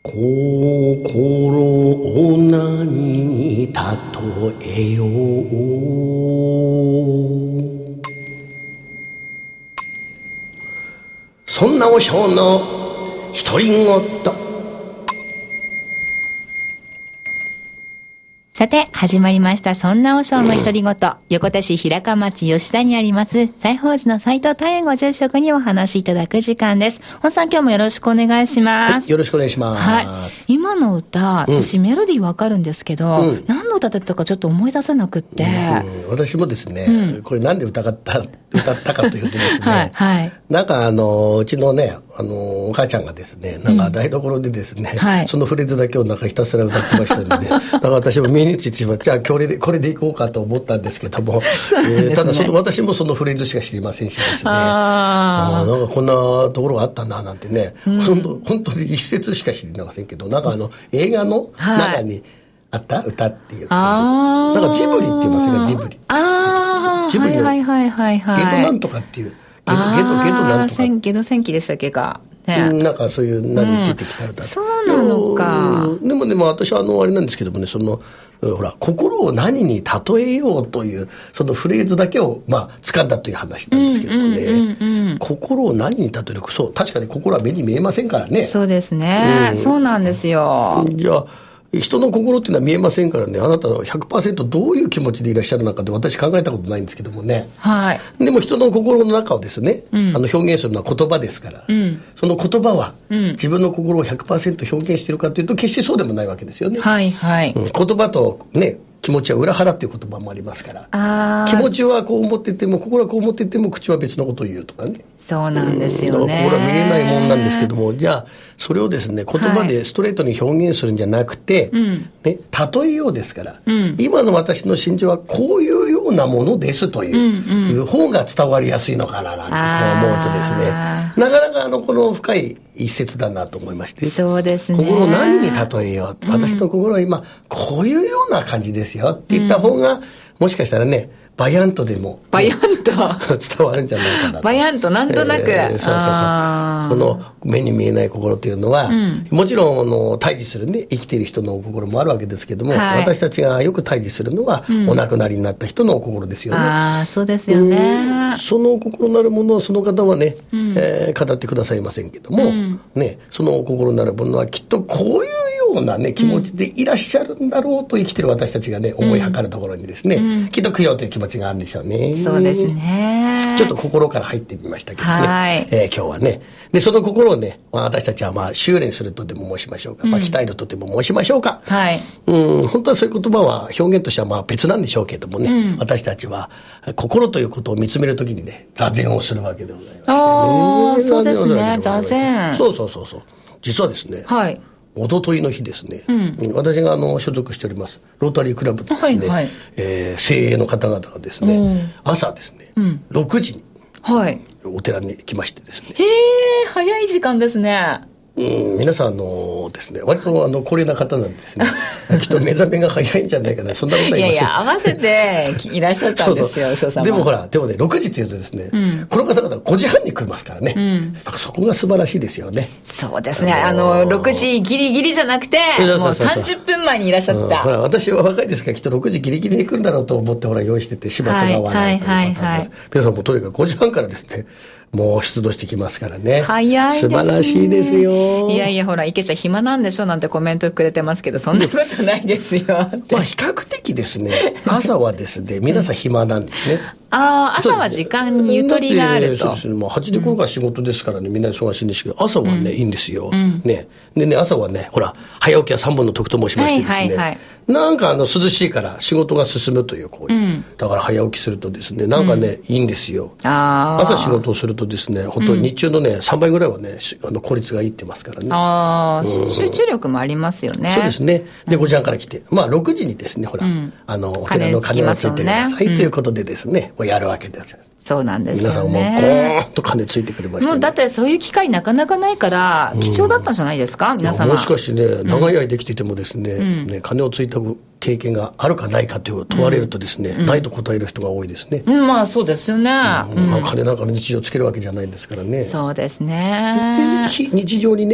心を何に例えよう。そんな和尚の独り言。 さて始まりました。そんな和尚の独り言。横手市平川町吉田にあります西宝寺の斉藤大円ご住職にお話しいただく時間です。本さん、今日もよろしくお願いします。 はい、よろしくお願いします。 はい、今の歌、私メロディーわかるんですけど、何の歌だったかちょっと思い出せなくって、 私もですね、これなんで歌ったかというとですね、 はいはい、 なんかうちのねお母ちゃんがですね、なんか台所でですね、そのフレーズだけをなんかひたすら歌ってましたので、だから私も身についてしまって、じゃあこれでいこうかと思ったんですけども、ただ私もそのフレーズしか知りませんしですね、なんかこんなところがあったななんてね、本当に一節しか知りませんけど、なんか映画の中にあった歌っていう、なんかジブリって言いますよね、ジブリ。ジブリのゲドなんとかっていう。ゲドなんとか。 ゲド戦記でしたっけか。 なんかそういう何出てきた歌、 そうなのか。 でも私はあれなんですけどもね、ほら心を何に例えようというそのフレーズだけを掴んだという話なんですけどもね、心を何に例える。そう、確かに心は目に見えませんからね。 そうですね、そうなんですよ。 じゃあ人の心っていうのは見えませんからね、あなたは 100% どういう気持ちでいらっしゃるのかって私考えたことないんですけどもね、 はい、 でも人の心の中をですね、表現するのは言葉ですから、その言葉は自分の心を 100% 表現しているかというと決してそうでもないわけですよね。はいはい、言葉とね、気持ちは裏腹っていう言葉もありますから、気持ちはこう思ってても心はこう思ってても口は別のことを言うとかね。 そうなんですよね。 だから心は見えないもんなんですけども、じゃあそれをですね、言葉でストレートに表現するんじゃなくて、例えようですから、今の私の心情はこういうようなものですという方が伝わりやすいのかななんて思うとですね、なかなかこの深い一節だなと思いまして。 そうですね。 心を何に例えよう、私の心は今こういうような感じですよって言った方が、もしかしたらね、バヤンとでも、 バヤンと伝わるんじゃないかなと。 バヤンとなんとなく、 その目に見えない心というのは、もちろん対峙するね、生きている人の心もあるわけですけども、私たちがよく対峙するのは、お亡くなりになった人の心ですよね。 そうですよね。 その心なるものをその方はね、語ってくださいませんけども、ね、その心なるものはきっとこういうようなね、気持ちでいらっしゃるんだろうと生きてる私たちがね、思いはかるところにですね、きっと供養という気持ちがあるんでしょうね。 そうですね。 ちょっと心から入ってみましたけどね、今日はね、でその心をね、私たちは修練するとでも申しましょうか、鍛えるとでも申しましょうか、本当はそういう言葉は表現としては別なんでしょうけどもね、私たちは心ということを見つめるときにね、座禅をするわけでございましてね。 そうですね、座禅。 そう実はですね、おとといの日ですね、私が所属しておりますロータリークラブのですね、精鋭の方々がですね、朝ですね、6時にお寺に来ましてですね。 早い時間ですね。 皆さんですね、割と高齢な方なんですね。きっと目覚めが早いんじゃないかな、そんなことは言いません。 いや合わせていらっしゃったんですよ、翔さんは。 でもね、6時っていうとですね、この方々5時半に来ますからね、そこが素晴らしいですよね。 そうですね、6時ギリギリじゃなくて、もう30分前にいらっしゃった。 私は若いですからきっと6時ギリギリに来るんだろうと思って用意してて、始末が合わないというパターンです。皆さんもとにかく5時半からですね、もう出動してきますからね。 早いですね。 素晴らしいですよ。 いやほら、池ちゃん暇なんでしょなんてコメントくれてますけど、そんなことないですよって。 比較的ですね、朝はですね、皆さん暇なんですね。 朝は時間にゆとりがあると。 そうですね、8時頃から仕事ですからね、みんな忙しいんですけど、朝はね、いいんですよ。ね。でね、朝はね、ほら、早起きは3本の得と申しましてですね、なんか涼しいから仕事が進むという行為、だから早起きするとですね、なんかね、いいんですよ。朝仕事をするとですね、本当に日中のね、3倍ぐらいはね、効率がいいってますからね。 集中力もありますよね。 そうですね。で5時半から来て、6時にですね、ほら、お寺の鐘をついてくださいということでですね、やるわけです。 そうなんですよね。 皆さんもうコーンと鐘ついてくれましたね。 もうだってそういう機会なかなかないから貴重だったんじゃないですか、皆様。 もしかしてね、長い間生きていてもですね、鐘をついた経験があるかないかという問われるとですね、ないと答える人が多いですね。 そうですよね。 鐘なんか日常つけるわけじゃないですからね。 そうですね。 で非日常にね、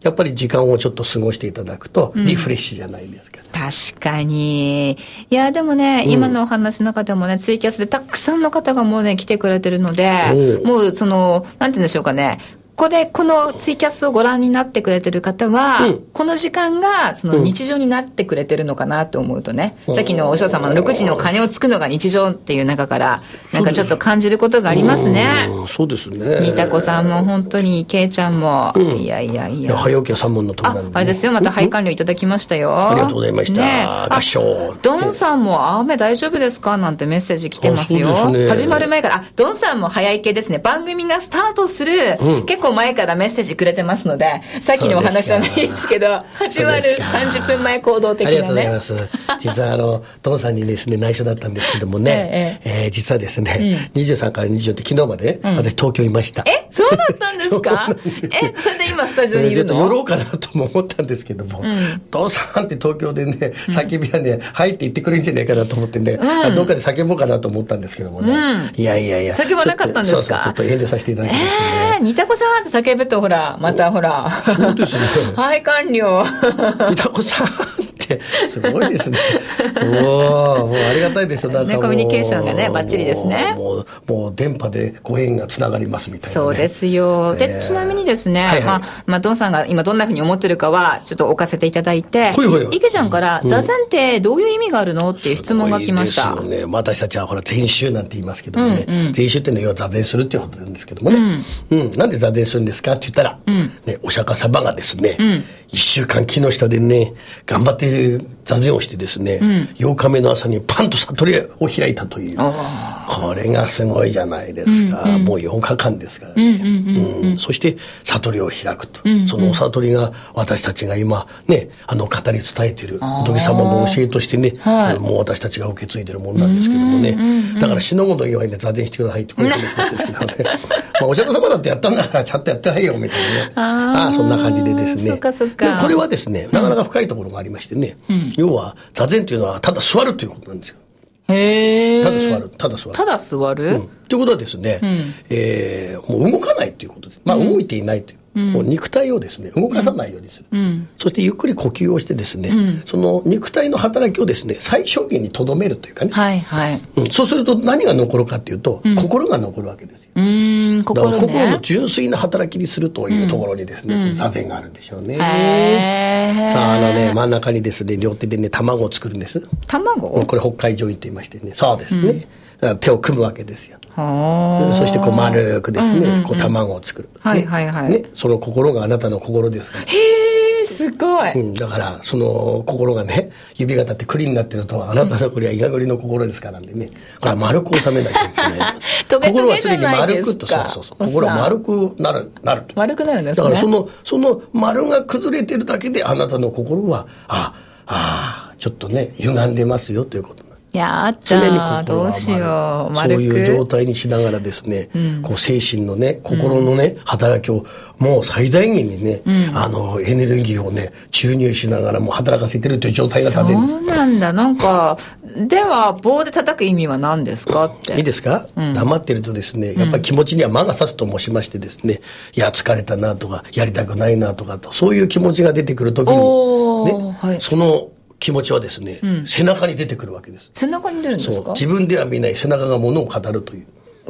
やっぱり時間をちょっと過ごしていただくとリフレッシュじゃないですか、 確かに。いや、でもね、今のお話の中でもね、ツイキャスでたくさんの方がもうね、来てくれてるので、もうなんて言うんでしょうかね。このツイキャスをご覧になってくれてる方は、この時間がその日常になってくれてるのかなと思うとね、さっきのお嬢様の6時の鐘をつくのが日常っていう中から、なんかちょっと感じることがありますね。 そうですね。 にたこさんも本当に、けいちゃんも、いや。 早起きは3問のところなんで、 あれですよ、また拝観料いただきましたよ。 ありがとうございました。ね、合唱。 ドンさんも雨大丈夫ですかなんてメッセージ来てますよ。始まる前から、ドンさんも早い系ですね。番組がスタートする、結構前からメッセージくれてますので、さっきのお話じゃないですけど、始まる30分前行動的なね。 ありがとうございます。実はトンさんにですね、内緒だったんですけどもね、実はですね、23から24って昨日まで、私東京いました。 そうだったんですか？それで今スタジオにいるの？ ちょっと寄ろうかなとも思ったんですけども、トンさんって東京でね、叫びはね、入って言ってくれるんじゃないかなと思ってね、どっかで叫ぼうかなと思ったんですけどもね。いや。 叫ばなかったんですか？ ちょっと遠慮させていただきましたね。 にたこさんって叫ぶとほら、またほら。 そうですね。 はい、完了。 にたこさんってすごいですね。もうありがたいですよ。 ね、コミュニケーションがね、バッチリですね。 もう電波でご縁がつながりますみたいな、ね。 そうですよ。で、ちなみにですね、ドンさんが今どんなふうに思ってるかはちょっと置かせていただいて、池ちゃんから座禅ってどういう意味があるのっていう質問が来ました。 そうですよね。私たちはほら禅宗なんて言いますけどもね、禅宗っていうのは座禅するっていうことなんですけどもね、なんで座禅するんですかって言ったら、ね、お釈迦様がですね、1週間木の下でね、頑張って座禅をしてですね、8日目の朝にパンと悟りを開いたという、これがすごいじゃないですか。もう4日間ですからね。そして悟りを開くと。そのお悟りが私たちが今ね、語り伝えている仏様の教えとしてね、もう私たちが受け継いでるものなんですけどもね。だから死の後の祝いで座禅してくださいってこういう話ですけどね。お釈迦様だってやったんだからちゃんとやってないよみたいなね。そんな感じでですね。でこれはですね、なかなか深いところがありましてね。要は座禅というのはただ座るということなんですよ。ただ座る。ということはですね、もう動かないということです。動いていないという。もう肉体をですね、動かさないようにする。そしてゆっくり呼吸をしてですね、その肉体の働きをですね、最小限に留めるというかね。そうすると何が残るかというと、心が残るわけですよ。だから心の純粋な働きにするというところにですね、座禅があるんでしょうね。さあ、真ん中にですね、両手でね、卵を作るんです。 卵？ これ北海定印と言いましてね、そうですね。手を組むわけですよ。そしてこう丸くですね、こう卵を作る。ね、その心があなたの心ですから。 すごい。 だからその心がね、指が立って栗になってると、あなたのこれはイガグリの心ですからね。これは丸く収めないといけない。心は常に丸くと、心は丸くなると。 丸くなるんですね。 だからその丸が崩れてるだけで、あなたの心はちょっとね歪んでますよということ。 常にどうしよう、 そういう状態にしながらですね、こう精神のね、心のね、働きをもう最大限にね、エネルギーをね、注入しながらも働かせてるという状態が立てるんです。 そうなんだ。なんか、では、棒で叩く意味は何ですかって。 いいですか？黙ってるとですね、やっぱり気持ちには魔が差すと申しましてですね、いや、疲れたなとか、やりたくないなとかと、そういう気持ちが出てくるときに、ね、その、気持ちはですね、背中に出てくるわけです。 背中に出るんですか？ 自分では見ない背中がものを語るという。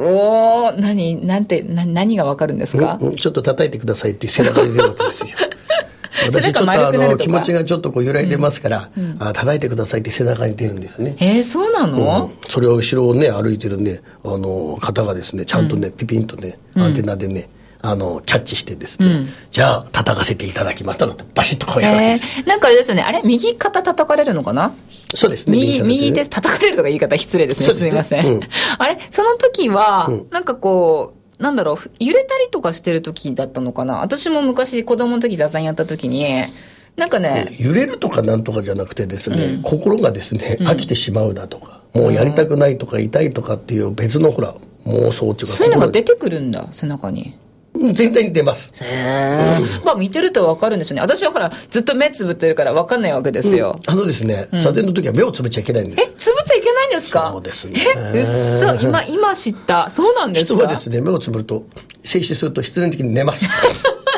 何がわかるんですか？ ちょっと叩いてくださいっていう背中に出るわけですよ。私ちょっと気持ちがちょっとこう揺らいでますから、叩いてくださいって背中に出るんですね。 そうなの？ それを後ろをね、歩いてるね、方がですね、ちゃんとね、ピピンとね、アンテナでね、キャッチしてですね、じゃあ叩かせていただきますとバシッとこうやるわけです。 なんかあれですよね、あれ右肩叩かれるのかな？ そうですね。 右手叩かれるとか言い方失礼ですね。すみません。あれその時は、なんかこう、なんだろう、揺れたりとかしてる時だったのかな？私も昔子供の時座禅やった時に、なんかね。 揺れるとかなんとかじゃなくてですね、心がですね、飽きてしまうだとか、もうやりたくないとか痛いとかっていう別のほら、妄想っていうか。 そういうのが出てくるんだ、背中に。 全体に出ます。 見てると分かるんですよね。私はほらずっと目つぶってるから分かんないわけですよ。 ですね、座禅の時は目をつぶっちゃいけないんです。 つぶっちゃいけないんですか？ そうですね。 今知った。そうなんですか？ 人はですね、目をつぶると静止すると必然的に寝ます。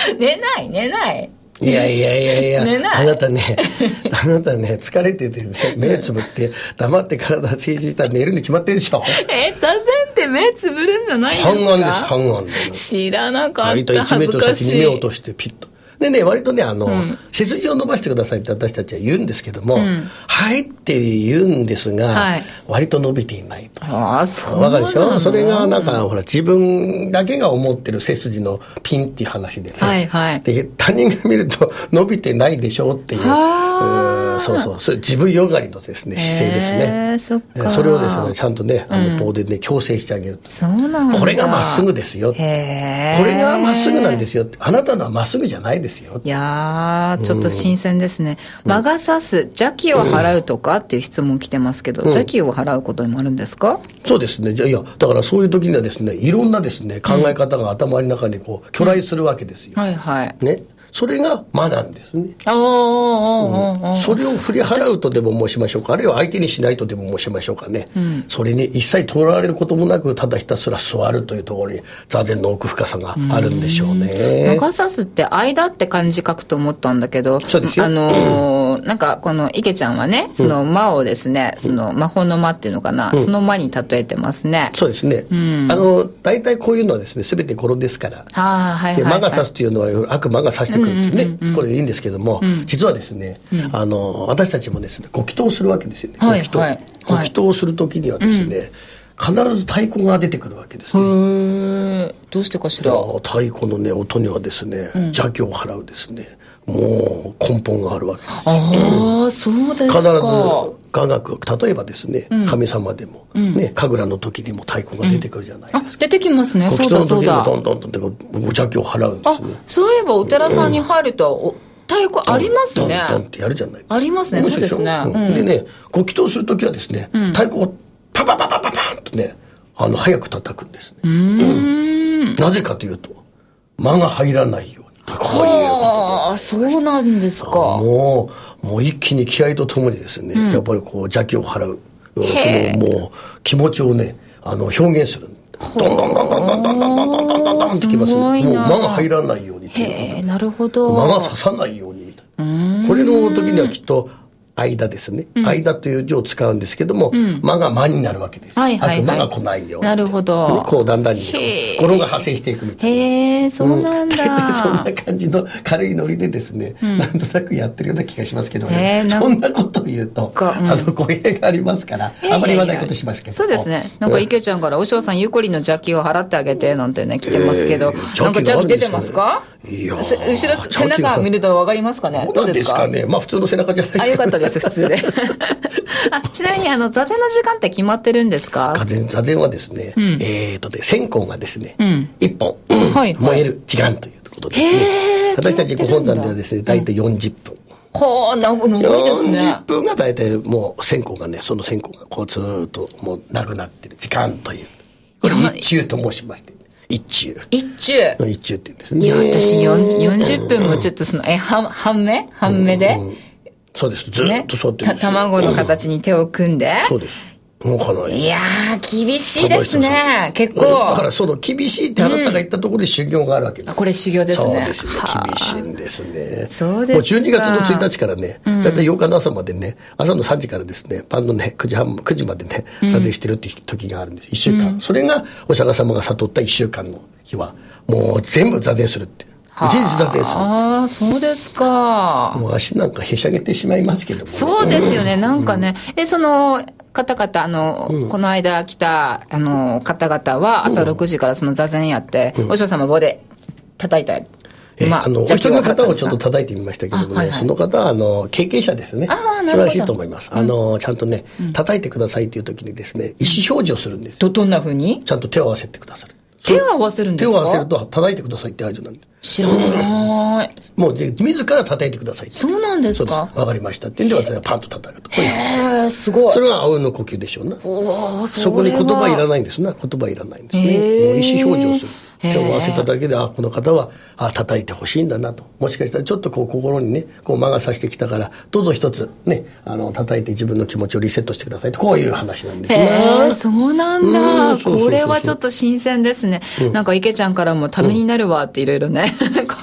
寝ない。 いや、あなたね、疲れててね、目つぶって黙って体静止したら寝るに決まってるでしょ。 座禅って目つぶるんじゃないんですか？ 半眼です。 知らなかった。 割と1メートル先に目を落としてピッと。でね、割とね、背筋を伸ばしてくださいって私たちは言うんですけども、はいって言うんですが、割と伸びていないと。 そうわかるでしょ？それがなんか、ほら、自分だけが思ってる背筋のピンっていう話でね。で、他人が見ると伸びてないでしょうっていう、それ自分よがりのですね、姿勢ですね。それをですね、ちゃんとね、棒でね、矯正してあげると。 そうなんだ。 これがまっすぐですよ。これがまっすぐなんですよ。あなたのはまっすぐじゃないですよ。 いやー、ちょっと新鮮ですね。魔が差す、邪気を払うとかっていう質問来てますけど、邪気を払うこともあるんですか？ そうですね。いや、だからそういう時にはですね、いろんなですね、考え方が頭の中にこう、去来するわけですよ。ね。それが魔なんですね。それを振り払うとでも申しましょうか、あるいは相手にしないとでも申しましょうかね。それに一切取られることもなく、ただひたすら座るというところに座禅の奥深さがあるんでしょうね。 魔が差すって間って漢字書くと思ったんだけど、 そうですよ。 なんかこの池ちゃんはね、その魔をですね、その魔法の魔っていうのかな、その魔に例えてますね。 そうですね。大体こういうのはですね、すべて語呂ですから。で、魔が差すというのは悪魔が差してくるっていうね、これいいんですけども、実はですね、私たちもですね、ご祈祷するわけですよね。ご祈祷するときにはですね、必ず太鼓が出てくるわけですね。 どうしてかしら。 太鼓のね、音にはですね、邪気を払うですね、もう根本があるわけです。 そうですか。 必ず雅楽、例えばですね、神様でも、ね、神楽の時にも太鼓が出てくるじゃないですか。 出てきますね。 そうだそうだ。どんどんって邪気を払うんですね。 そういえばお寺さんに入ると、太鼓ありますね。 ドンドンってやるじゃないですか。 ありますね。そうですね。 でね、ご祈祷する時はですね、太鼓をパパパパパパンとね、早く叩くんですね。なぜかというと、間が入らないように。こういうことで。 そうなんですか。 もう一気に気合とともにですね、やっぱりこう邪気を払う、そのもう気持ちをね、表現する。どんどんどんどんどんどんどんどんどんどんどんどんってきますね。もう間が入らないように。 なるほど。 間が刺さないようにみたいな。これの時にはきっと間ですね。間という字を使うんですけども、間が間になるわけです。悪魔が来ないように。 なるほど。 こうだんだんに語呂が派生していくみたいな。 そうなんだ。 そんな感じの軽いノリでですね、なんとなくやってるような気がしますけどね。そんなことを言うと、語弊がありますから、あまり言わないことしますけど。 そうですね。なんか池ちゃんから、お嬢さんゆうこりんの邪気を払ってあげて、なんてね、来てますけど、なんか邪気出てますか？ いや後ろ背中見ると分かりますかね。 どうですかね。まあ普通の背中じゃないですか。 よかったです、普通で。ちなみに座禅の時間って決まってるんですか？ 座禅はですね、線香がですね、1本燃える時間ということですね。私たちご本山ではですね、大体40分。 長いですね。 40分が大体もう線香がね、その線香がこうずーっともうなくなってる時間という。これ一中と申しまして。一中って言うんですね。 いや、私40分もちょっと半目で、 そうです。ずっとそうやってるんですよ。 卵の形に手を組んで。 そうです。動かない。 いやー、厳しいですね。結構。 だからその厳しいってあなたが言ったところに修行があるわけです。 これ修行ですね。 そうですね。厳しいんですね。 そうですか。 もう12月の1日からね、だいたい8日の朝までね、朝の3時からですね、晩のね、9時までね、撮影してるって時があるんです。1週間。それがお釈迦様が悟った1週間の日は、もう全部座禅するって。一日座禅する。 ああ、そうですか。 もう足なんかへしゃげてしまいますけどもね。 そうですよね。なんかね。その方々、この間来た、方々は朝6時からその座禅やって、お嬢様棒で叩いた。 お一人の方をちょっと叩いてみましたけどもね、その方は経験者ですね。素晴らしいと思います。ちゃんとね、叩いてくださいという時にですね、意思表示をするんですよ。 どんな風に？ ちゃんと手を合わせてくださる。 手を合わせるんですか？ 手を合わせると叩いてくださいって合図なんです。 知らない。 もう自ら叩いてください。 そうなんですか？ わかりましたってんで私はパンと叩くと。 すごい。 それは青の呼吸でしょうな。そこに言葉いらないんですな。言葉いらないんですね。もう意思表示をする。手を合わせただけで、この方は叩いてほしいんだなと。もしかしたらちょっとこう心にね、こう魔が差してきたから、どうぞ一つね、叩いて自分の気持ちをリセットしてくださいと、こういう話なんですね。 そうなんだ。これはちょっと新鮮ですね。なんか池ちゃんからもためになるわっていろいろね、コメン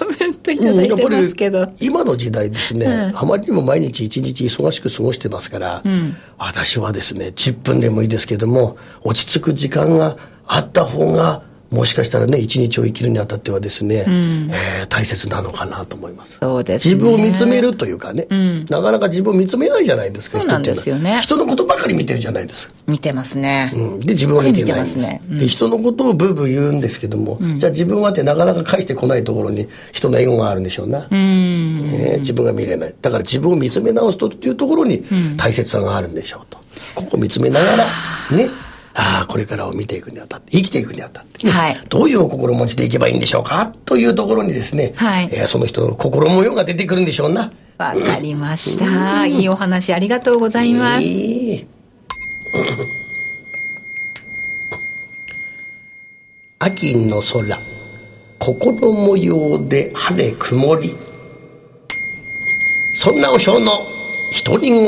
トいただいてますけど、 今の時代ですね、あまりにも毎日一日忙しく過ごしてますから、私はですね10分でもいいですけども落ち着く時間があった方がもしかしたらね一日を生きるにあたってはですね、大切なのかなと思います。 そうですね、 自分を見つめるというかね、なかなか自分を見つめないじゃないですか。 そうなんですよね。 人のことばかり見てるじゃないですか。 見てますね、 で自分は見てないんです。 ね、 で人のことをブーブー言うんですけども、じゃあ自分はってなかなか返してこないところに人のエゴがあるんでしょうな。自分が見れない。だから自分を見つめ直すというところに大切さがあるんでしょうと、ここを見つめながらね、これからを見ていくにあたって生きていくにあたって、ね、どういう心持ちでいけばいいんでしょうかというところにですね、その人の心模様が出てくるんでしょうな。 わかりました、いいお話ありがとうございます。 秋の空心模様で晴れ曇り、そんなお正の独り言。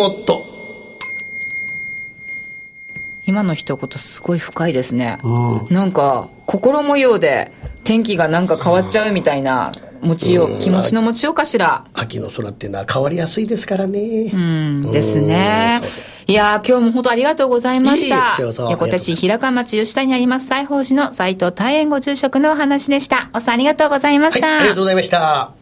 今の一言すごい深いですね、なんか心模様で天気がなんか変わっちゃうみたいな気持ちの持ちようかしら。 秋の空っていうのは変わりやすいですからね。 ですね。いや今日も本当ありがとうございました。横手市平川町吉田にあります西宝寺の斉藤大円ご住職のお話でした。おさんありがとうございました。 ありがとうございました。